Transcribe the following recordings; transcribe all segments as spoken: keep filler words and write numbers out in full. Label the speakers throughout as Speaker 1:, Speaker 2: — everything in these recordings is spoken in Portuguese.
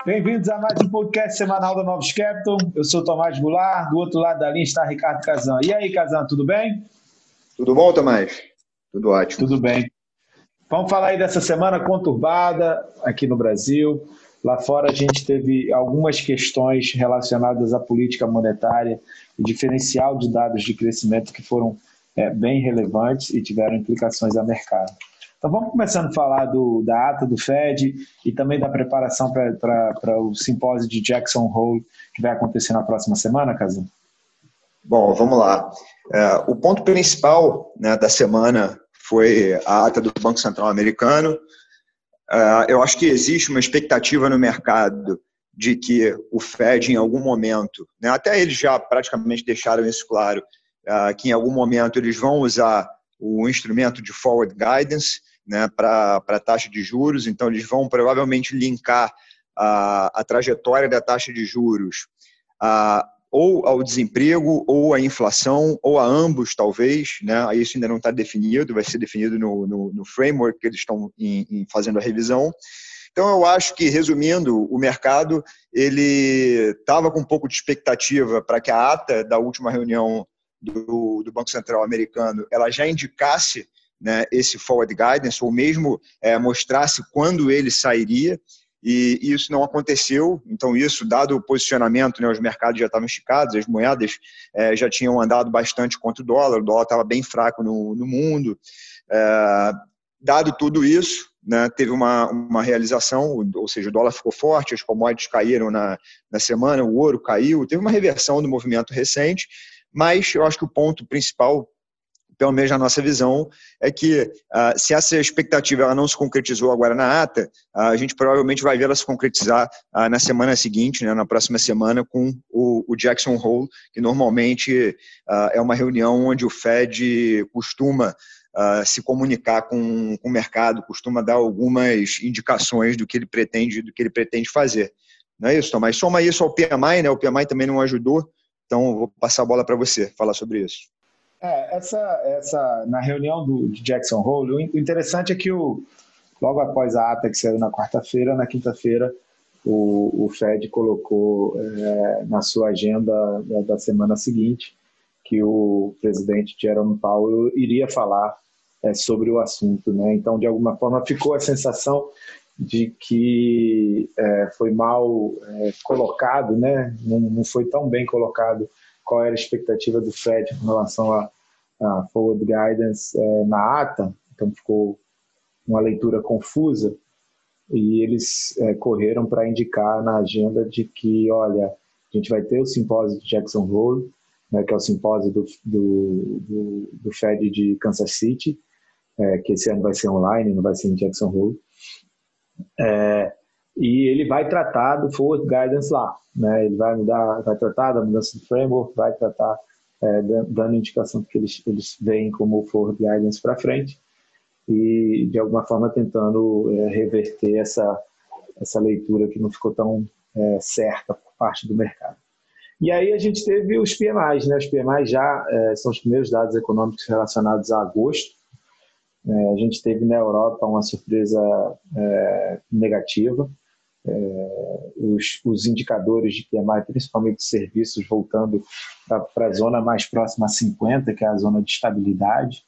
Speaker 1: Bem-vindos a mais um podcast semanal da Novos Capital. Eu sou o Tomás Goulart, do outro lado da linha está Ricardo Kazan. E aí, Kazan, tudo bem?
Speaker 2: Tudo bom, Tomás? Tudo ótimo.
Speaker 1: Tudo bem. Vamos falar aí dessa semana conturbada aqui no Brasil. Lá fora a gente teve algumas questões relacionadas à política monetária e diferencial de dados de crescimento que foram é, bem relevantes e tiveram implicações a mercado. Então vamos começando a falar do, da ata do Fed e também da preparação para o simpósio de Jackson Hole que vai acontecer na próxima semana, Kazan?
Speaker 2: Bom, vamos lá. É, o ponto principal, né, da semana foi a ata do Banco Central Americano. É, eu acho que existe uma expectativa no mercado de que o Fed, em algum momento, né, até eles já praticamente deixaram isso claro, é, que em algum momento eles vão usar o instrumento de forward guidance, né, para a taxa de juros. Então, eles vão provavelmente linkar a, a trajetória da taxa de juros a, ou ao desemprego, ou à inflação, ou a ambos, talvez. Né? Isso ainda não está definido, vai ser definido no, no, no framework que eles estão em, em fazendo a revisão. Então, eu acho que, resumindo, o mercado ele estava com um pouco de expectativa para que a ata da última reunião do, do Banco Central americano ela já indicasse, né, esse forward guidance, ou mesmo é, mostrasse quando ele sairia, e, e isso não aconteceu. Então isso, dado o posicionamento, né, os mercados já estavam esticados, as moedas é, já tinham andado bastante contra o dólar, o dólar estava bem fraco no, no mundo. É, dado tudo isso, né, teve uma, uma realização, ou seja, o dólar ficou forte, as commodities caíram na, na semana, o ouro caiu, teve uma reversão do movimento recente, mas eu acho que o ponto principal, pelo menos na nossa visão, é que uh, se essa expectativa ela não se concretizou agora na ata, uh, a gente provavelmente vai ver ela se concretizar uh, na semana seguinte, né, na próxima semana, com o, o Jackson Hole, que normalmente uh, é uma reunião onde o Fed costuma uh, se comunicar com, com o mercado, costuma dar algumas indicações do que ele pretende, do que ele pretende fazer. Não é isso, Tomás? Soma isso ao P M I, né? O P M I também não ajudou, então vou passar a bola para você falar sobre isso.
Speaker 1: É, essa, essa, na reunião do, de Jackson Hole, o interessante é que o, logo após a ata que saiu na quarta-feira, na quinta-feira, o, o Fed colocou é, na sua agenda da, da semana seguinte que o presidente Jerome Powell iria falar é, sobre o assunto. Né? Então, de alguma forma, ficou a sensação de que é, foi mal é, colocado, né? não, não foi tão bem colocado qual era a expectativa do Fed com relação a, a forward guidance é, na ata, então ficou uma leitura confusa, e eles é, correram para indicar na agenda de que, olha, a gente vai ter o simpósio de Jackson Hole, né, que é o simpósio do, do, do, do Fed de Kansas City, é, que esse ano vai ser online, não vai ser em Jackson Hole, é, e ele vai tratar do forward guidance lá, né? Ele vai mudar, vai tratar da mudança do framework, vai tratar é, dando indicação que eles eles veem como forward guidance para frente e de alguma forma tentando é, reverter essa essa leitura que não ficou tão é, certa por parte do mercado. E aí a gente teve os P M Is, né? Os P M Is já é, são os primeiros dados econômicos relacionados a agosto. É, a gente teve na Europa uma surpresa é, negativa. É, os, os indicadores de P M I, principalmente de serviços, voltando para a zona mais próxima a cinquenta, que é a zona de estabilidade.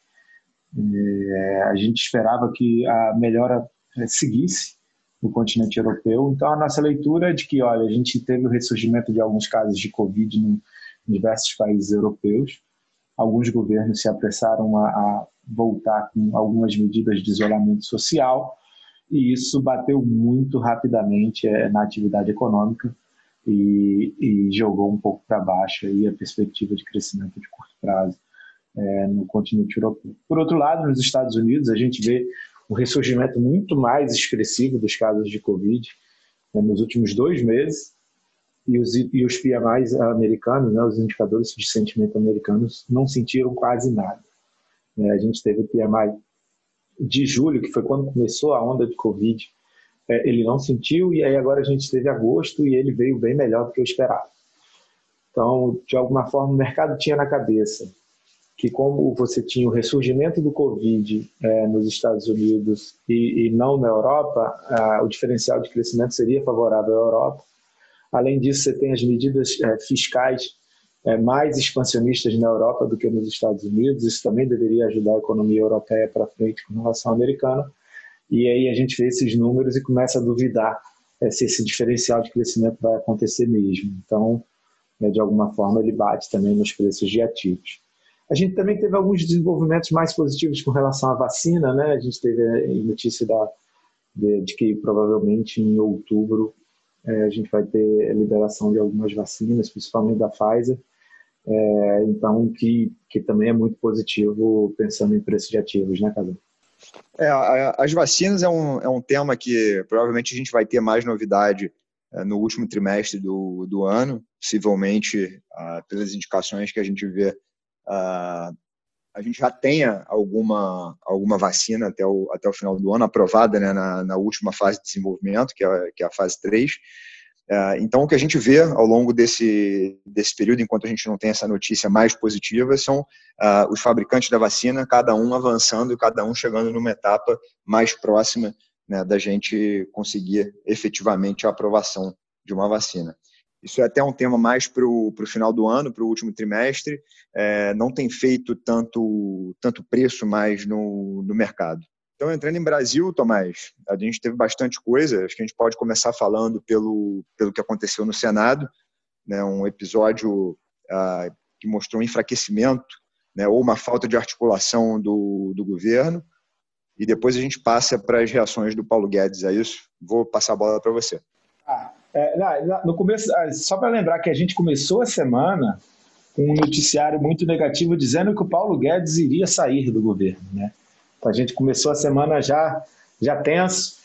Speaker 1: É, a gente esperava que a melhora seguisse no continente europeu. Então, a nossa leitura é de que, olha, a gente teve o ressurgimento de alguns casos de Covid em diversos países europeus. Alguns governos se apressaram a, a voltar com algumas medidas de isolamento social, e isso bateu muito rapidamente é, na atividade econômica e, e jogou um pouco para baixo aí a perspectiva de crescimento de curto prazo é, no continente europeu. Por outro lado, nos Estados Unidos, a gente vê um ressurgimento muito mais expressivo dos casos de Covid né, nos últimos dois meses, e os, e os P M Is americanos, né, os indicadores de sentimento americanos, não sentiram quase nada. É, a gente teve o P M I de julho, que foi quando começou a onda de Covid, é, ele não sentiu, e aí agora a gente teve agosto e ele veio bem melhor do que eu esperava. Então, de alguma forma, o mercado tinha na cabeça que como você tinha o ressurgimento do Covid é, nos Estados Unidos e, e não na Europa, a, o diferencial de crescimento seria favorável à Europa. Além disso, você tem as medidas é, fiscais é, mais expansionistas na Europa do que nos Estados Unidos. Isso também deveria ajudar a economia europeia para frente com relação à americana. E aí a gente vê esses números e começa a duvidar é, se esse diferencial de crescimento vai acontecer mesmo. Então, é, de alguma forma, ele bate também nos preços de ativos. A gente também teve alguns desenvolvimentos mais positivos com relação à vacina, né? A gente teve a notícia da, de, de que provavelmente em outubro é, a gente vai ter a liberação de algumas vacinas, principalmente da Pfizer. É, então, que, que também é muito positivo pensando em preço de ativos, né, Cadu?
Speaker 2: É, as vacinas é um, é um tema que provavelmente a gente vai ter mais novidade é, no último trimestre do, do ano, possivelmente ah, pelas indicações que a gente vê, ah, a gente já tenha alguma, alguma vacina até o, até o final do ano, aprovada, né, na, na última fase de desenvolvimento, que é, que é a fase três. É, então, o que a gente vê ao longo desse, desse período, enquanto a gente não tem essa notícia mais positiva, são ah, os fabricantes da vacina, cada um avançando e cada um chegando numa etapa mais próxima, né, da gente conseguir efetivamente a aprovação de uma vacina. Isso é até um tema mais para o final do ano, para o último trimestre, é, não tem feito tanto, tanto preço mais no, no mercado. Então, entrando em Brasil, Tomás, a gente teve bastante coisa. Acho que a gente pode começar falando pelo, pelo que aconteceu no Senado, né, um episódio ah, que mostrou um enfraquecimento, né, ou uma falta de articulação do, do governo, e depois a gente passa para as reações do Paulo Guedes a isso. Vou passar a bola para você.
Speaker 1: Ah, é, no começo, só para lembrar que a gente começou a semana com um noticiário muito negativo dizendo que o Paulo Guedes iria sair do governo, né? A gente começou a semana já, já tenso.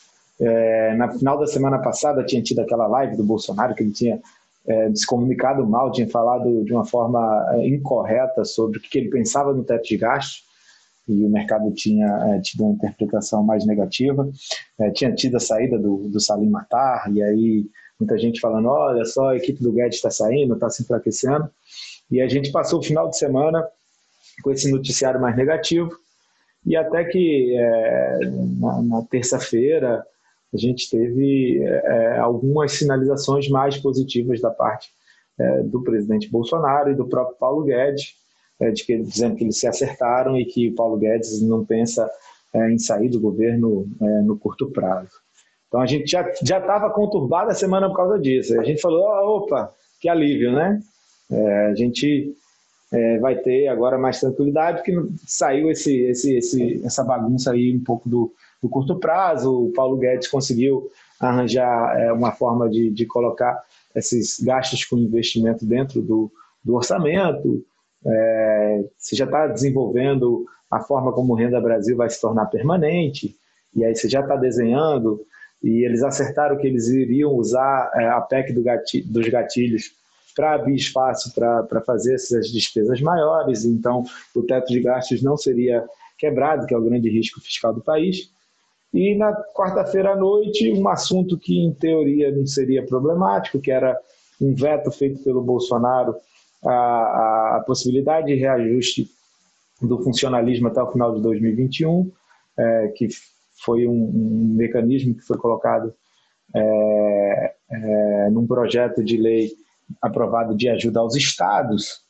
Speaker 1: É, na final da semana passada tinha tido aquela live do Bolsonaro que ele tinha é, se comunicado mal, tinha falado de uma forma é, incorreta sobre o que ele pensava no teto de gastos, e o mercado tinha é, tido uma interpretação mais negativa. É, tinha tido a saída do, do Salim Matar, e aí muita gente falando, olha só, a equipe do Guedes está saindo, está se enfraquecendo. E a gente passou o final de semana com esse noticiário mais negativo. E até que é, na, na terça-feira a gente teve é, algumas sinalizações mais positivas da parte é, do presidente Bolsonaro e do próprio Paulo Guedes, é, de que, dizendo que eles se acertaram e que o Paulo Guedes não pensa é, em sair do governo é, no curto prazo. Então a gente já já estava conturbada a semana por causa disso. A gente falou, oh, opa, que alívio, né? É, a gente... É, vai ter agora mais tranquilidade, porque saiu esse, esse, esse, essa bagunça aí um pouco do, do curto prazo. O Paulo Guedes conseguiu arranjar é, uma forma de, de colocar esses gastos com investimento dentro do, do orçamento. É, você já está desenvolvendo a forma como o Renda Brasil vai se tornar permanente, e aí você já está desenhando, e eles acertaram que eles iriam usar é, a P E C do gatilho, dos gatilhos para abrir espaço para fazer essas despesas maiores. Então o teto de gastos não seria quebrado, que é o grande risco fiscal do país. E na quarta-feira à noite, um assunto que em teoria não seria problemático, que era um veto feito pelo Bolsonaro a, a possibilidade de reajuste do funcionalismo até o final de dois mil e vinte e um, é, que foi um, um mecanismo que foi colocado é, é, num projeto de lei aprovado de ajuda aos estados,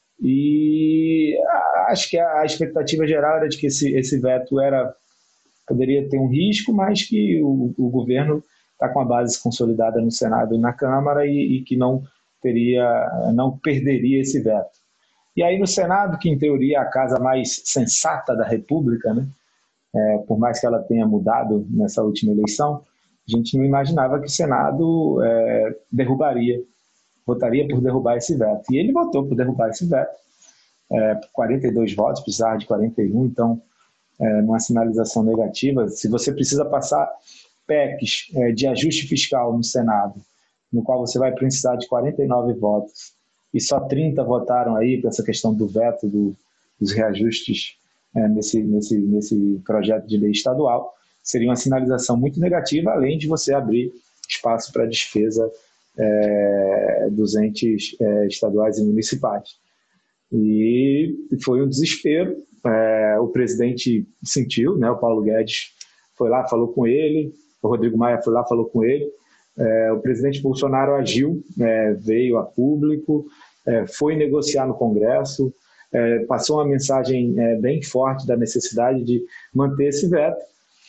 Speaker 1: e acho que a expectativa geral era de que esse, esse veto era, poderia ter um risco, mas que o, o governo está com a base consolidada no Senado e na Câmara, e, e que não teria, não perderia esse veto. E aí no Senado, que em teoria é a casa mais sensata da República, né, é, por mais que ela tenha mudado nessa última eleição, a gente não imaginava que o Senado é, derrubaria votaria por derrubar esse veto. E ele votou por derrubar esse veto, é, por quarenta e dois votos, precisava de quarenta e um, então, é, numa sinalização negativa. Se você precisa passar P E Cs é, de ajuste fiscal no Senado, no qual você vai precisar de quarenta e nove votos, e só trinta votaram aí para essa questão do veto do, dos reajustes é, nesse, nesse, nesse projeto de lei estadual, seria uma sinalização muito negativa, além de você abrir espaço para despesa É, dos entes é, estaduais e municipais. E foi um desespero. É, o presidente sentiu, né, o Paulo Guedes foi lá, falou com ele, o Rodrigo Maia foi lá, falou com ele. É, o presidente Bolsonaro agiu, é, veio a público, é, foi negociar no Congresso, é, passou uma mensagem é, bem forte da necessidade de manter esse veto.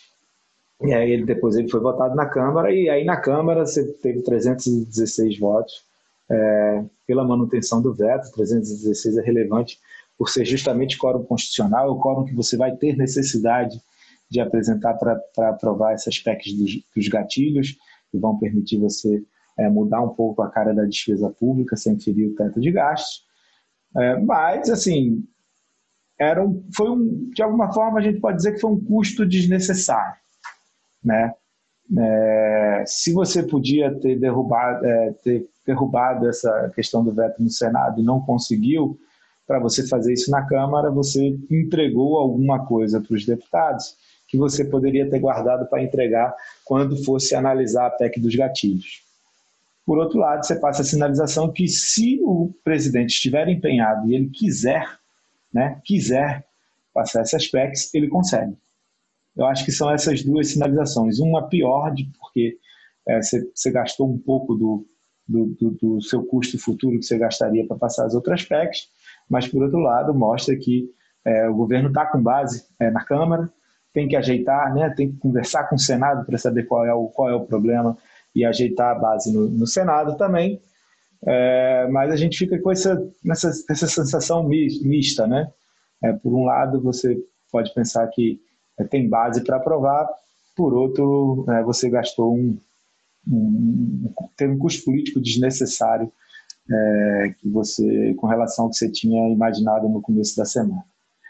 Speaker 1: E aí ele, depois ele foi votado na Câmara, e aí na Câmara você teve trezentos e dezesseis votos é, pela manutenção do veto. trezentos e dezesseis é relevante por ser justamente quórum constitucional, o quórum que você vai ter necessidade de apresentar para aprovar essas P E Cs dos, dos gatilhos, que vão permitir você é, mudar um pouco a cara da despesa pública sem ferir o teto de gastos. É, mas, assim, era um, foi um, de alguma forma a gente pode dizer que foi um custo desnecessário, né? É, se você podia ter derrubado, é, ter derrubado essa questão do veto no Senado e não conseguiu, para você fazer isso na Câmara, você entregou alguma coisa para os deputados que você poderia ter guardado para entregar quando fosse analisar a P E C dos gatilhos. Por outro lado, você passa a sinalização que se o presidente estiver empenhado e ele quiser, né, quiser passar essas P E Cs, ele consegue. Eu acho que são essas duas sinalizações. Uma pior, de, porque é, você, você gastou um pouco do, do, do, do seu custo futuro que você gastaria para passar as outras P E Cs, mas, por outro lado, mostra que é, o governo está com base é, na Câmara, tem que ajeitar, né, tem que conversar com o Senado para saber qual é, o, qual é o problema e ajeitar a base no, no Senado também. É, mas a gente fica com essa, essa, essa sensação mista, né? É, por um lado, você pode pensar que é, tem base para aprovar, por outro, é, você gastou um, um, teve um custo político desnecessário é, que você, com relação ao que você tinha imaginado no começo da semana.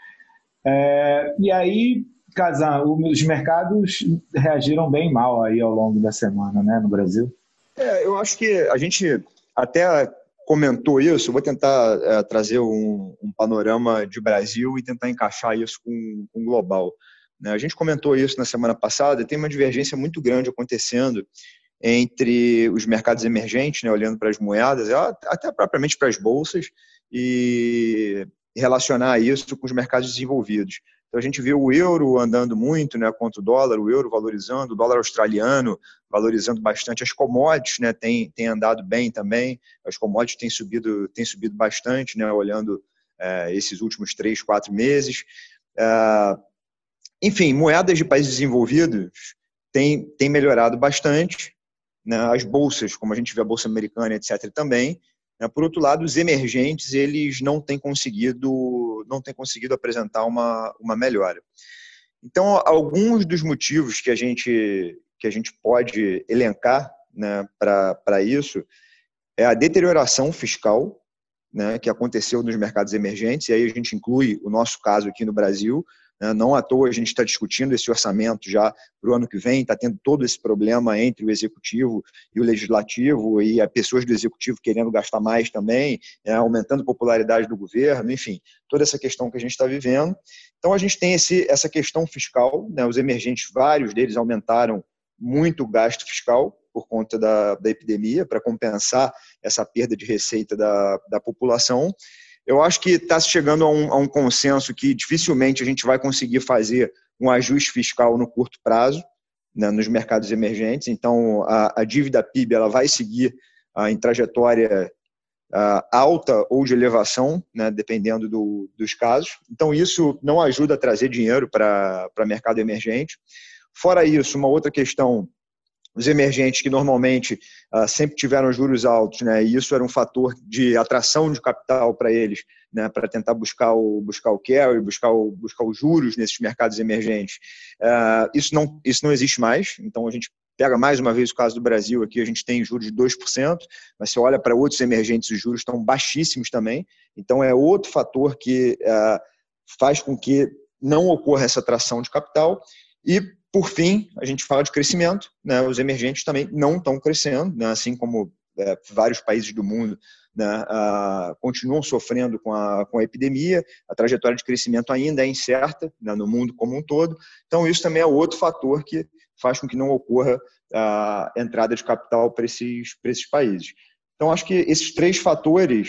Speaker 1: É, e aí, Kazan, os mercados reagiram bem mal aí ao longo da semana, né, no Brasil?
Speaker 2: É, eu acho que a gente até comentou isso. Vou tentar é, trazer um, um panorama de Brasil e tentar encaixar isso com o global. Né? A gente comentou isso na semana passada e tem uma divergência muito grande acontecendo entre os mercados emergentes, né, olhando para as moedas, até propriamente para as bolsas, e relacionar isso com os mercados desenvolvidos. Então, a gente viu o euro andando muito, né, contra o dólar, o euro valorizando, o dólar australiano valorizando bastante, as commodities, né, tem, tem andado bem também, as commodities têm subido, têm subido bastante, né, olhando é, esses últimos três, quatro meses. É, enfim, moedas de países desenvolvidos têm, têm melhorado bastante, né, as bolsas, como a gente vê a bolsa americana, etcétera, também. Por outro lado, os emergentes eles não têm conseguido, não têm conseguido apresentar uma, uma melhora. Então, alguns dos motivos que a gente, que a gente pode elencar, né, para isso é a deterioração fiscal, né, que aconteceu nos mercados emergentes, e aí a gente inclui o nosso caso aqui no Brasil. Não à toa a gente está discutindo esse orçamento já para o ano que vem, está tendo todo esse problema entre o executivo e o legislativo, e as pessoas do executivo querendo gastar mais também, é, aumentando a popularidade do governo, enfim, toda essa questão que a gente está vivendo. Então a gente tem esse, essa questão fiscal, né, os emergentes, vários deles aumentaram muito o gasto fiscal por conta da, da epidemia, para compensar essa perda de receita da, da população. Eu acho que está chegando a um, a um consenso que dificilmente a gente vai conseguir fazer um ajuste fiscal no curto prazo, né, nos mercados emergentes. Então, a, a dívida P I B ela vai seguir ah, em trajetória ah, alta ou de elevação, né, dependendo do, dos casos. Então, isso não ajuda a trazer dinheiro para o mercado emergente. Fora isso, uma outra questão, os emergentes que normalmente uh, sempre tiveram juros altos, né, e isso era um fator de atração de capital para eles, né, para tentar buscar o, buscar o carry, buscar, o, buscar os juros nesses mercados emergentes. Uh, isso, não, isso não existe mais, então a gente pega mais uma vez o caso do Brasil, aqui a gente tem juros de dois por cento, mas se olha para outros emergentes, os juros estão baixíssimos também, então é outro fator que uh, faz com que não ocorra essa atração de capital. E por fim, a gente fala de crescimento, né? Os emergentes também não estão crescendo, né? Assim como é, vários países do mundo, né? ah, continuam sofrendo com a, com a epidemia, a trajetória de crescimento ainda é incerta, né? No mundo como um todo. Então, isso também é outro fator que faz com que não ocorra a entrada de capital para esses, para esses países. Então, acho que esses três fatores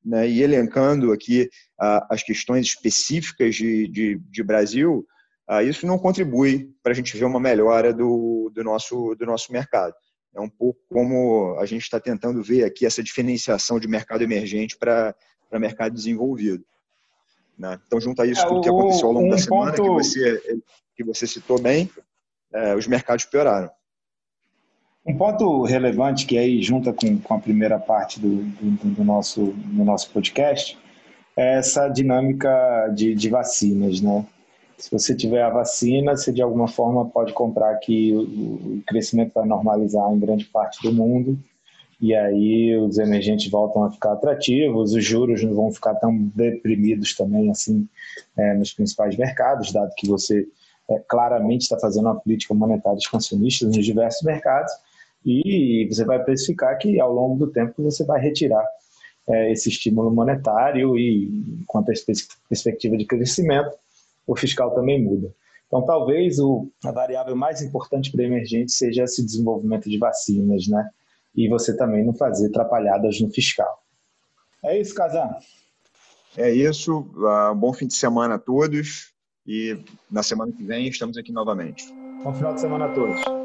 Speaker 2: né, e elencando aqui uh, as questões específicas de, de, de Brasil, uh, isso não contribui para a gente ver uma melhora do, do, nosso, do nosso mercado. É um pouco como a gente está tentando ver aqui essa diferenciação de mercado emergente para mercado desenvolvido. Né? Então, junto a isso,
Speaker 1: É,
Speaker 2: tudo que aconteceu ao longo
Speaker 1: um
Speaker 2: da semana,
Speaker 1: ponto...
Speaker 2: que você, que você citou bem, é, os mercados pioraram.
Speaker 1: Um ponto relevante que aí junta com, com a primeira parte do, do, do, nosso, do nosso podcast é essa dinâmica de, de vacinas, né? Se você tiver a vacina, você de alguma forma pode comprar que o, o crescimento vai normalizar em grande parte do mundo e aí os emergentes voltam a ficar atrativos, os juros não vão ficar tão deprimidos também assim é, nos principais mercados, dado que você é, claramente está fazendo uma política monetária expansionista nos diversos mercados. E você vai precificar que, ao longo do tempo, você vai retirar é, esse estímulo monetário e, quanto à perspectiva de crescimento, o fiscal também muda. Então, talvez o, a variável mais importante para o emergente seja esse desenvolvimento de vacinas, né? E você também não fazer atrapalhadas no fiscal. É isso, Kazan?
Speaker 2: É isso. Uh, bom fim de semana a todos e na semana que vem estamos aqui novamente.
Speaker 1: Bom final de semana a todos.